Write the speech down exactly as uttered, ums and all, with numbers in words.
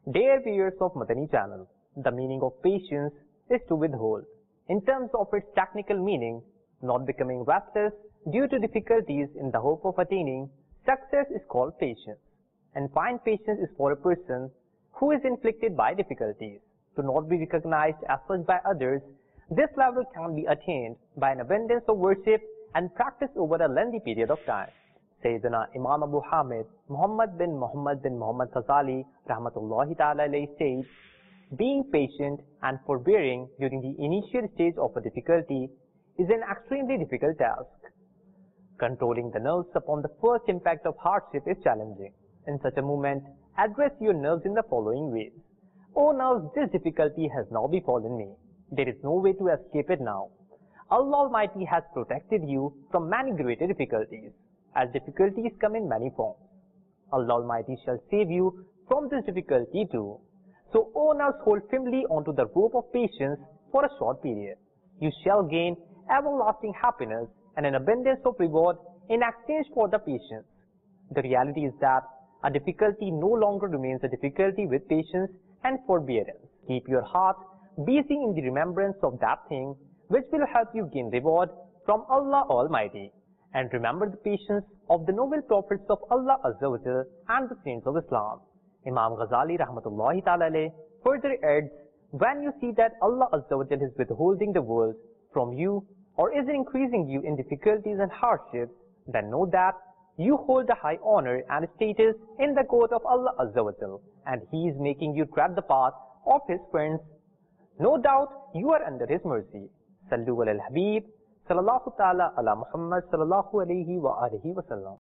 Dear viewers of Madani channel, the meaning of patience is to withhold. In terms of its technical meaning, not becoming restless due to difficulties in the hope of attaining success is called patience. And fine patience is for a person who is inflicted by difficulties to not be recognized as such by others. This level can be attained by an abundance of worship and practice over a lengthy period of time. Sayyidina Imam Abu Hamid Muhammad bin Muhammad bin Muhammad Ghazali Rahmatullahi Ta'ala alayhi says, being patient and forbearing during the initial stage of a difficulty is an extremely difficult task. Controlling the nerves upon the first impact of hardship is challenging. In such a moment, address your nerves in the following ways. O nerves, this difficulty has now befallen me. There is no way to escape it now. Allah Almighty has protected you from many greater difficulties, as difficulties come in many forms. Allah Almighty shall save you from this difficulty too. So, O nerves, hold firmly onto the rope of patience for a short period. You shall gain everlasting happiness and an abundance of reward in exchange for the patience. The reality is that a difficulty no longer remains a difficulty with patience and forbearance. Keep your heart busy in the remembrance of that thing which will help you gain reward from Allah Almighty. And remember the patience of the noble prophets of Allah Azza wa Jal and the saints of Islam. Imam Ghazali Rahmatullahi Ta'ala alayhi further adds, when you see that Allah Azza wa Jal is withholding the world from you or is increasing you in difficulties and hardships, then know that you hold a high honor and status in the court of Allah Azza wa Jal, and He is making you tread the path of His friends. No doubt you are under His mercy. Sallu ala al-Habib, sallallahu ta'ala ala Muhammad sallallahu alayhi wa alihi wa sallam.